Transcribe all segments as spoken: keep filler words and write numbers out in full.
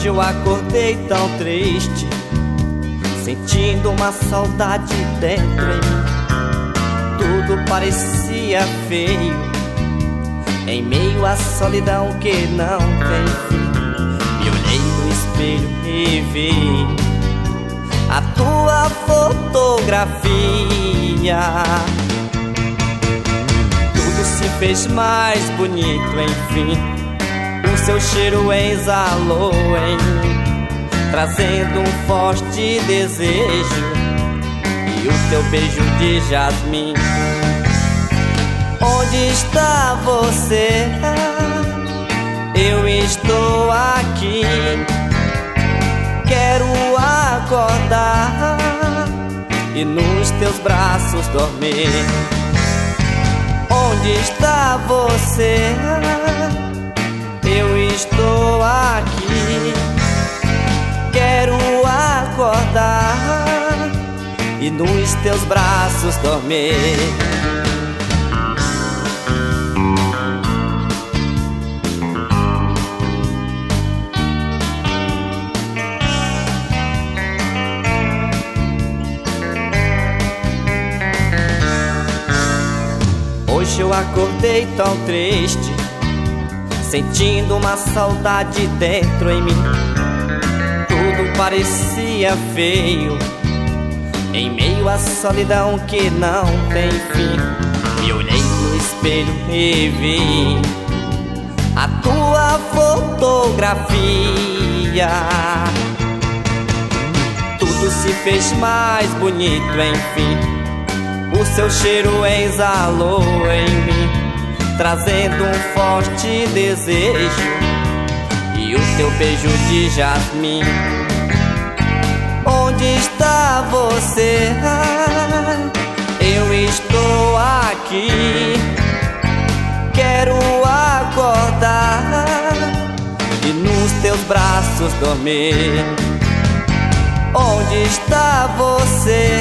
Hoje eu acordei tão triste, sentindo uma saudade dentro em mim. Tudo parecia feio, em meio à solidão que não tem fim. Me olhei no espelho e vi a tua fotografia. Tudo se fez mais bonito, enfim. O seu cheiro exalou em mim, trazendo um forte desejo, e o teu beijo de jasmim. Onde está você? Eu estou aqui. Quero acordar e nos teus braços dormir. Onde está você? Eu estou aqui. Quero acordar e nos teus braços dormir. Hoje eu acordei tão triste, sentindo uma saudade dentro em mim. Tudo parecia feio, em meio à solidão que não tem fim. Me olhei no espelho e vi a tua fotografia. Tudo se fez mais bonito, enfim. O seu cheiro exalou em mim, trazendo um forte desejo, e o teu beijo de jasmim. Onde está você? Eu estou aqui. Quero acordar e nos teus braços dormir. Onde está você?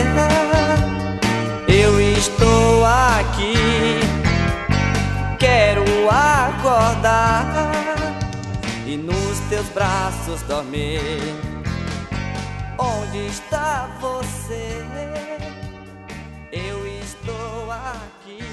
Eu estou aqui. Quero acordar e nos teus braços dormir. Onde está você? Eu estou aqui.